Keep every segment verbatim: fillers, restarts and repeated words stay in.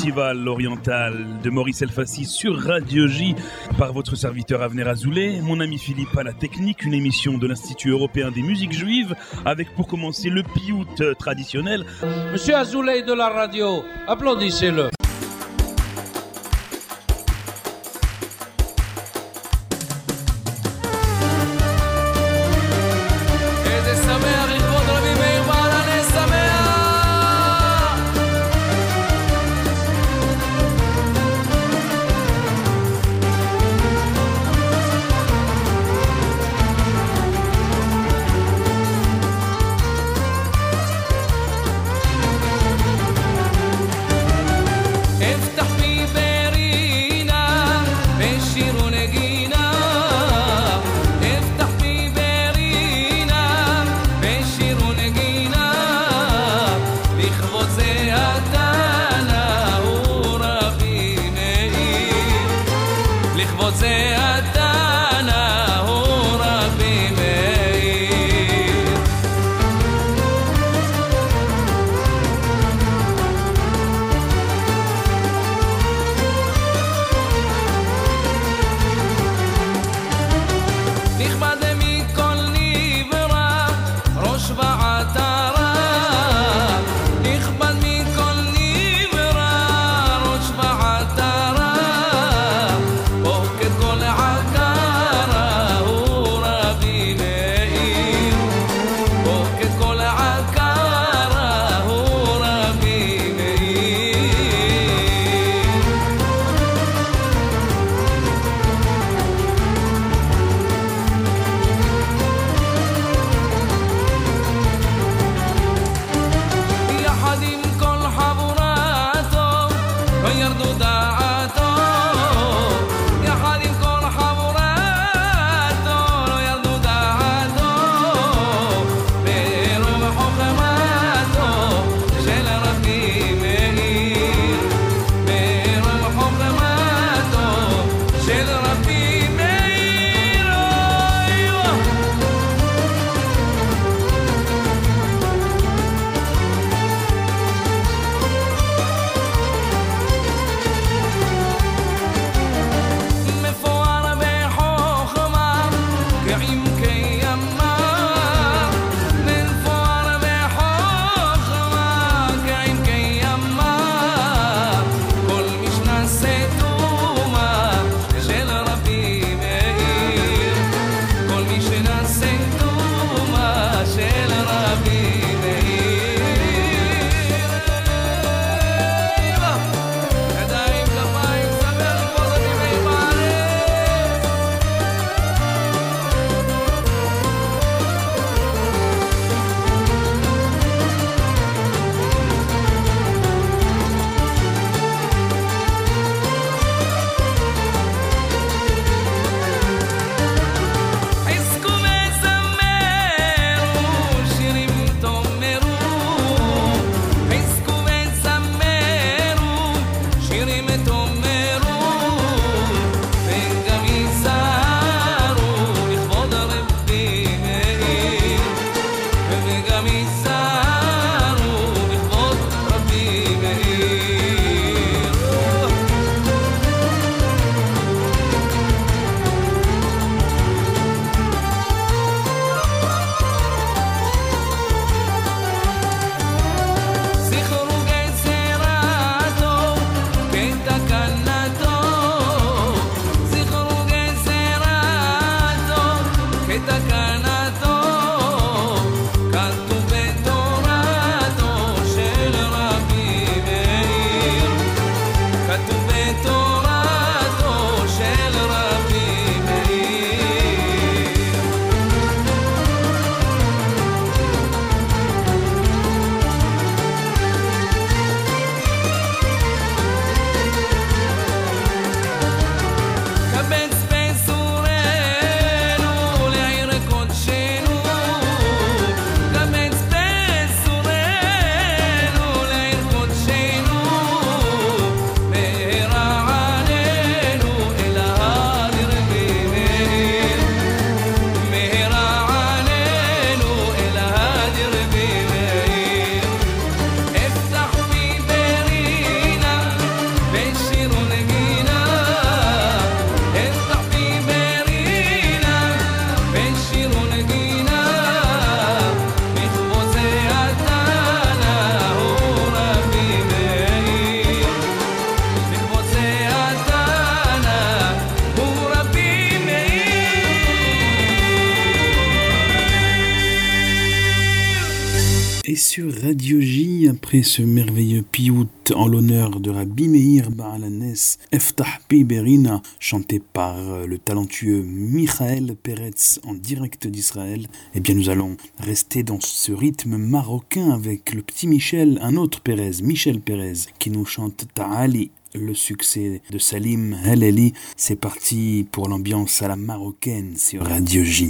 festival oriental de Maurice Elfassi sur Radio J par votre serviteur Avner Azoulay, mon ami Philippe à la technique, une émission de l'Institut européen des musiques juives avec pour commencer le piout traditionnel. Monsieur Azoulay de la radio, applaudissez-le. של רבי sur Radio J, après ce merveilleux piout en l'honneur de Rabbi Meir Baal Hanes, Eftah Pi Berina, chanté par le talentueux Michael Peretz en direct d'Israël, eh bien nous allons rester dans ce rythme marocain avec le petit Michel, un autre Pérez, Michel Pérez, qui nous chante Ta'ali. Le succès de Salim Heleli, c'est parti pour l'ambiance à la marocaine sur Radio J.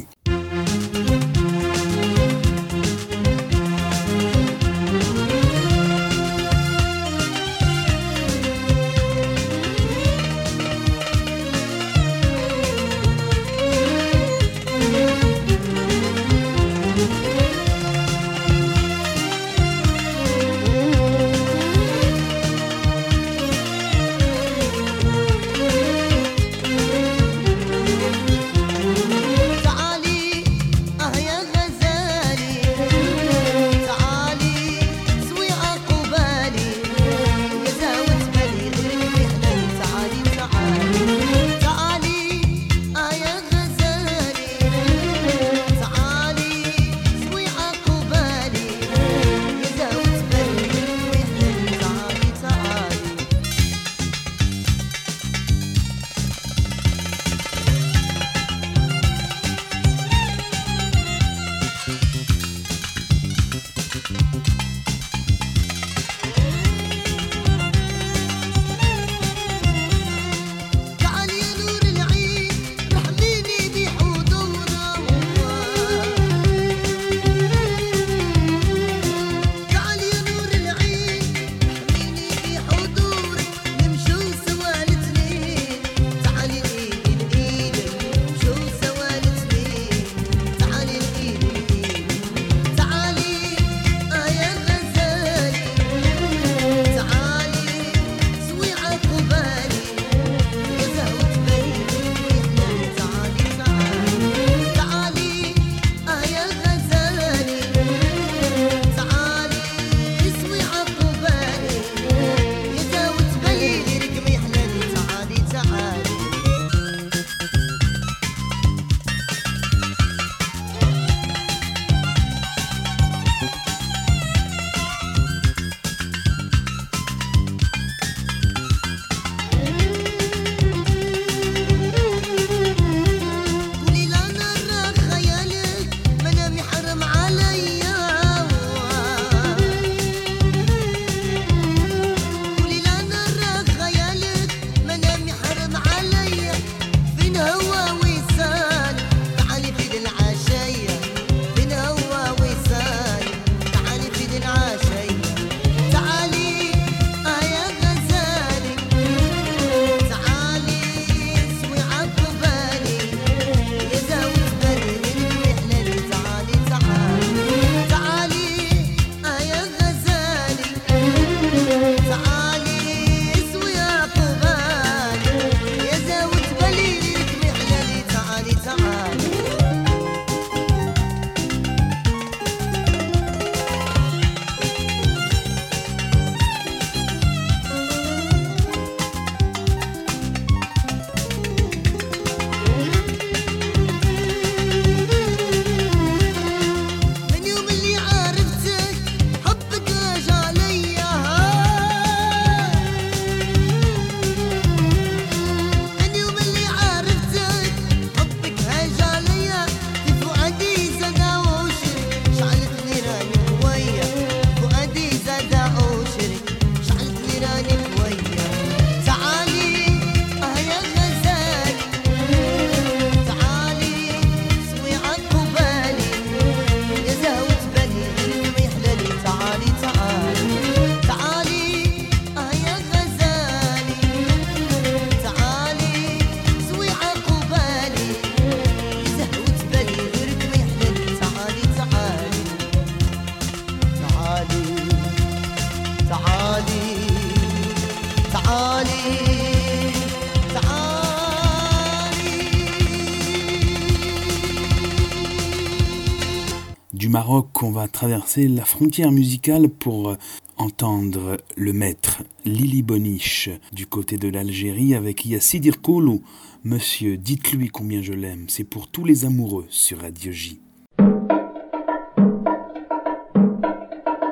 Du Maroc, on va traverser la frontière musicale pour entendre le maître Lili Boniche du côté de l'Algérie avec Yassidir Koulou. Monsieur, dites-lui combien je l'aime, c'est pour tous les amoureux sur Radio J.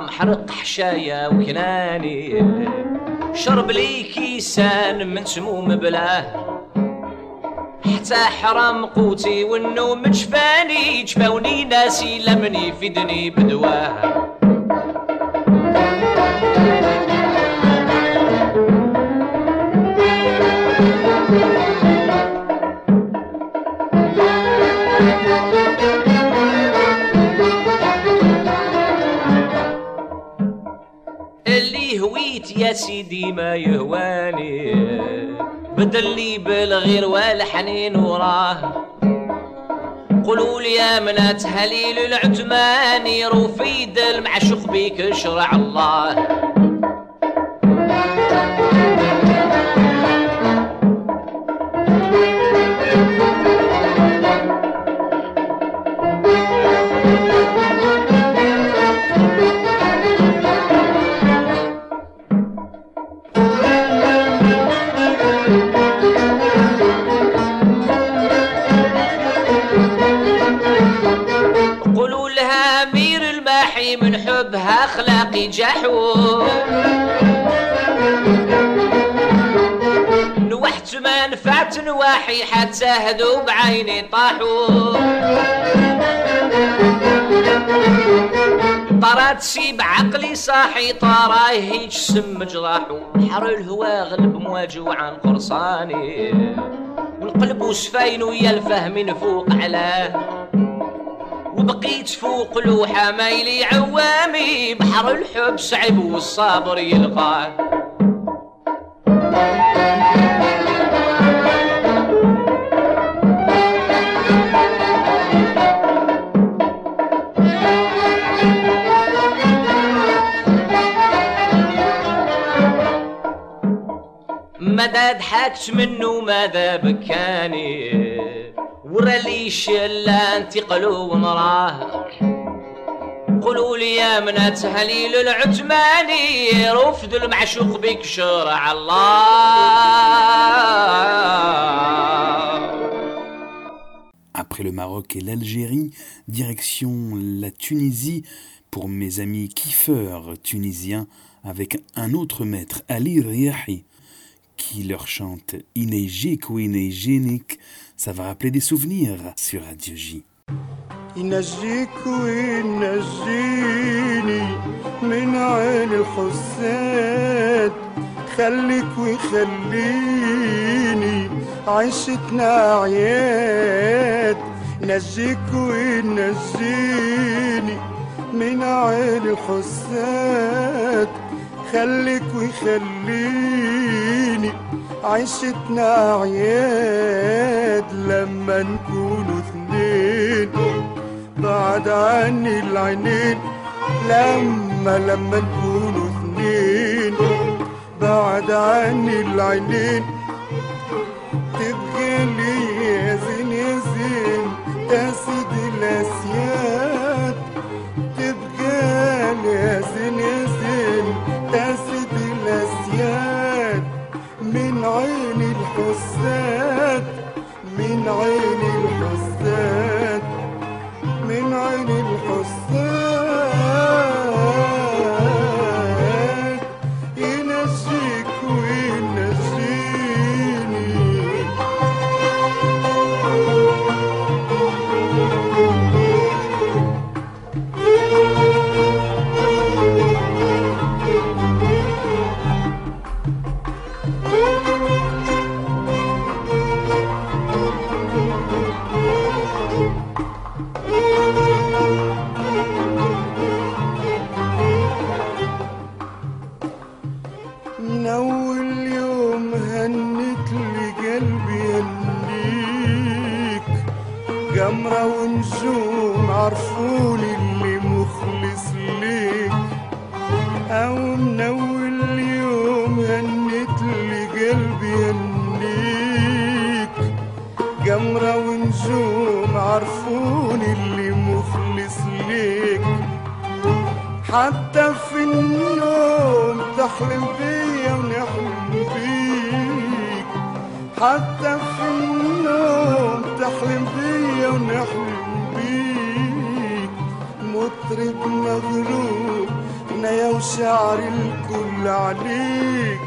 محرق حشايا وكناني، شرب لي كيسان من سموم بلاه، حتى حرام قوتي والنوم جفاني، جفاوني ناسي لمني في دني بدواه. اللي هويت يا سيدي ما يهواني، بدل لي بالغير والحنين وراه. قولوا لي يا منات هليل العتماني، رفيد المعشوق بيك شرع الله. من حبها اخلاقي جحو، نوحت ما نفعت نواحي حتى هدو بعيني طاحوا. طرات سي بعقلي صاحي طاراه هيج سم جراحو. بحر الهوا غلب مواجه عن قرصاني، والقلب وسفاين ويا الفهم فوق علاه. وبقيت فوق لوحة مايلي عوامي، بحر الحب صعب والصابر يلقاه. ماذا ضحكت منه ماذا بكاني، وراليش الا انتقلوا ونراه. قولوا لي يا منات هليل العتماني، رفد المعشوق بك شرع الله. Après le Maroc et l'Algérie, direction la Tunisie pour mes amis kiffeurs tunisiens avec un autre maître, Ali Riahi, qui leur chante Inejik ou Inejinik. Ça va rappeler des souvenirs sur Radio J. ينجيك وينجيني من عين الحساد، خليك ويخليني عيشتنا عياد. نجيك وينجيني من عين الحساد، خليك ويخليني عيشتنا عياد. لما نكونوا اثنين بعد عني العينين، لما لما نكونوا اثنين بعد عني العينين، تبقى لي يا زين يا زين يا سيدي الاسياد. تبقى لي يا زين يا زين يا سيدي الاسياد، من عين الحساد من عين الحساد من عين الحساد. ينجيك وينجيني. من أول يوم هنت لي قلبي هنيك، قمرة ونجوم عرفوني اللي مخلص ليك. أو من أول يوم هنت لي قلبي هنيك، قمرة ونجوم عرفوني اللي مخلص ليك. حتى في النوم تحلم بيا ونحلم بيك، حتى في النوم تحلم بيا ونحلم بيك. مطرب مغروب حنايا وشعر الكل عليك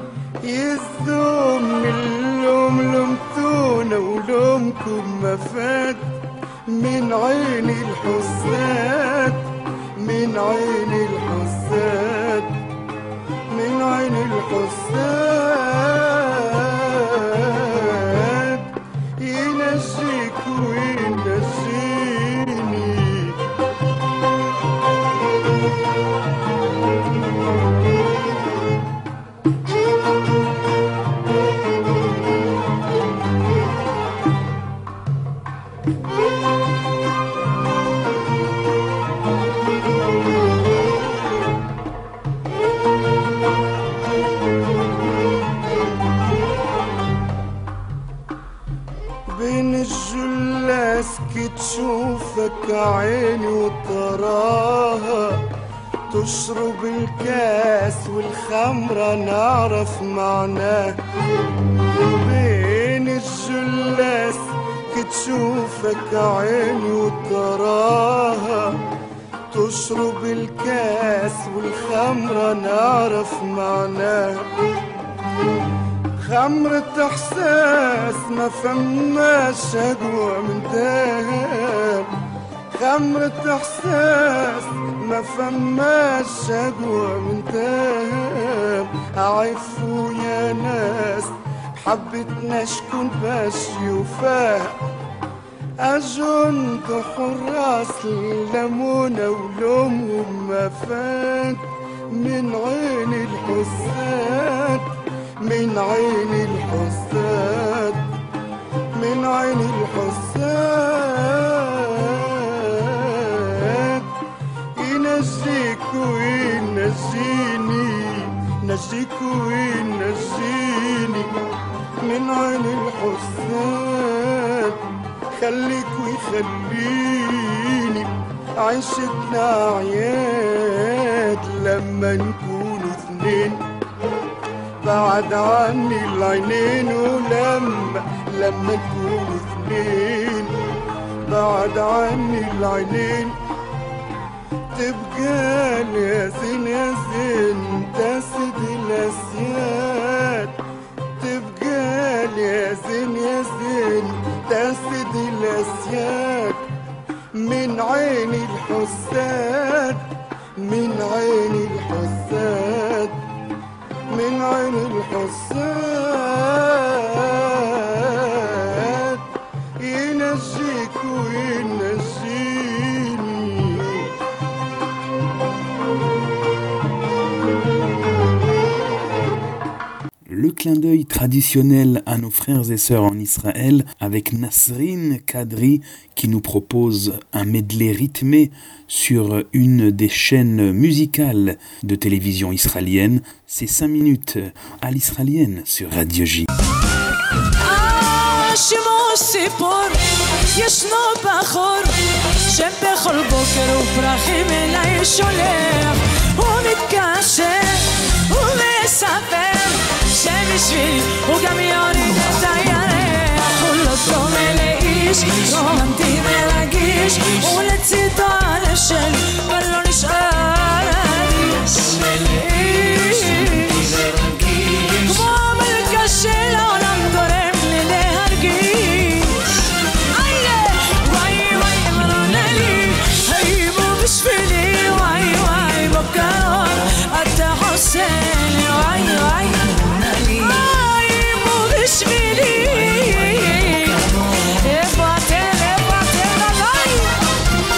يزوم اللوم لومتونا ولومكم ما فات من عين الحساد من عين الحساد من عين الحساد ينجيك وينجيني بين الجلاس كي تشوفك عيني وتراها تشرب الكاس والخمرة نعرف معناه بين الجلاس كي تشوفك عيني وتراها تشرب الكاس والخمرة نعرف معناه خمرة احساس ما فماش اقوى من دهب خمرة احساس ما فماش اقوى من دهب عفوا يا ناس حبتنا شكون باش يوفاها أجند حراس الليمونة ولومهم ما فات من عين الحساد من عين الحساد من عين الحساد ينجيك وينجيني نجيك وينجيني من عين الحساد خليك ويخليني عيشتنا عياد لما نكون اثنين بعد عني العينين ولما لما نكون اثنين بعد عني العينين تبقى لي يا زين يا زين تسد الاسياد تبقى لي يا زين يا زين تسد الاسياد من عين الحساد من عين الحساد من عين الحساد ينجيك وينجيني Le clin d'œil traditionnel à nos frères et sœurs en Israël avec Nasrin Kadri qui nous propose un medley rythmé sur une des chaînes musicales de télévision israélienne. C'est cinq minutes à l'israélienne sur Radio J. שבשבילי הוא גם יוריד את הירח הוא לא דומה לאיש רומנטי מרגיש ולצידו הלב שלי ולא נשאר אדיש כמו מלכה של העולם גורם לי להרגיש וואי וואי אמרונה לי היימו בשבילי וואי וואי בקרוב אתה עושה לי וואי וואי בשבילי איפה אתם, איפה אתם עליי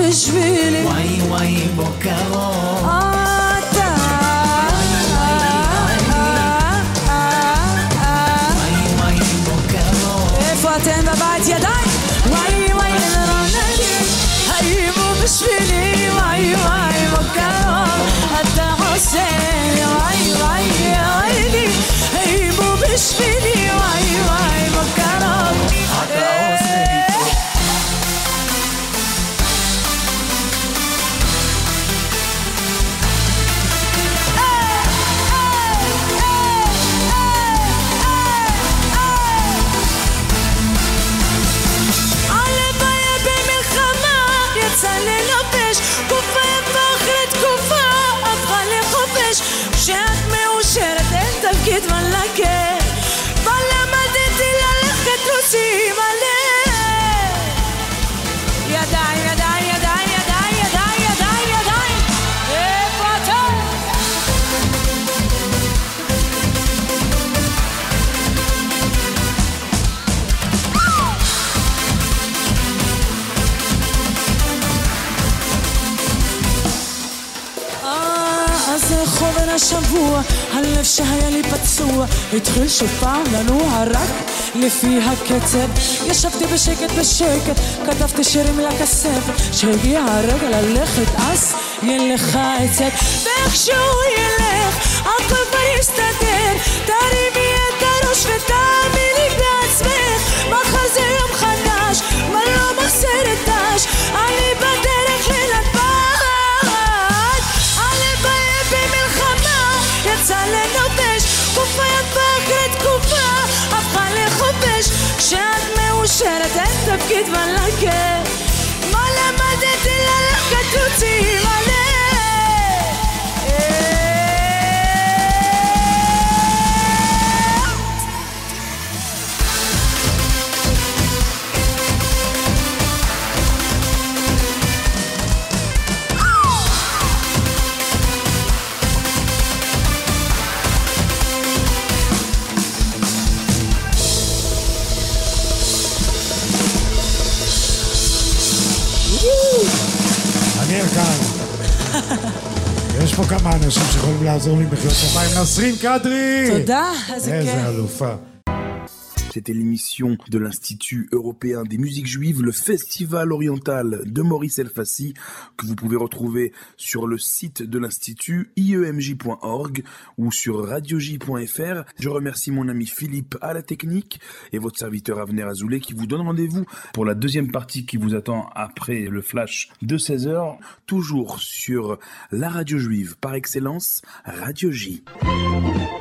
בשבילי וואי וואי בוקרו אתה וואי וואי בוקרו איפה אתם בבית ידיים? וואי וואי לרונני היימו בשבילי וואי וואי בוקרו אתה עושה לי וואי וואי וואי היימו בשבילי וואי וואי בוקרו אתה עושה לי כשאת מאושרת אין תפקיד מלכה ולמדתי ללכת רוצים עליה ידיים, ידיים, ידיים, ידיים, ידיים, ידיים, ידיים איפה אתה? אז חובר השבוע, הלב שהיה לי פצוע התחיל שוב פעם לנוע רק לפי הקצב ישבתי בשקט בשקט, כתבתי שירים לכספת שהגיע הרגע ללכת אז ילך העצב ואיכשהו ילך, הכל כבר יסתדר תרימי את הראש ותאמיני בעצמך מחר זה יום חדש, מה לא מסרת דש אני בדרך לנתב"ג יצא לנובש, תקופה יפה אחרי תקופה הפכה לחופש כשאת מאושרת אין תפקיד מלכה מה למדתי ללכת רוצים עליה אני כאן. יש פה כמה אנשים שיכולים לעזור לי בחיות המים. נסרין קדרי! תודה, איזה כיף. איזה אלופה. C'était l'émission de l'Institut européen des musiques juives, le Festival oriental de Maurice Elfassi, que vous pouvez retrouver sur le site de l'Institut i e m j point org ou sur radio j point f r. Je remercie mon ami Philippe à la technique et votre serviteur Avner Azoulay qui vous donne rendez-vous pour la deuxième partie qui vous attend après le flash de seize heures, toujours sur la radio juive par excellence, Radio J.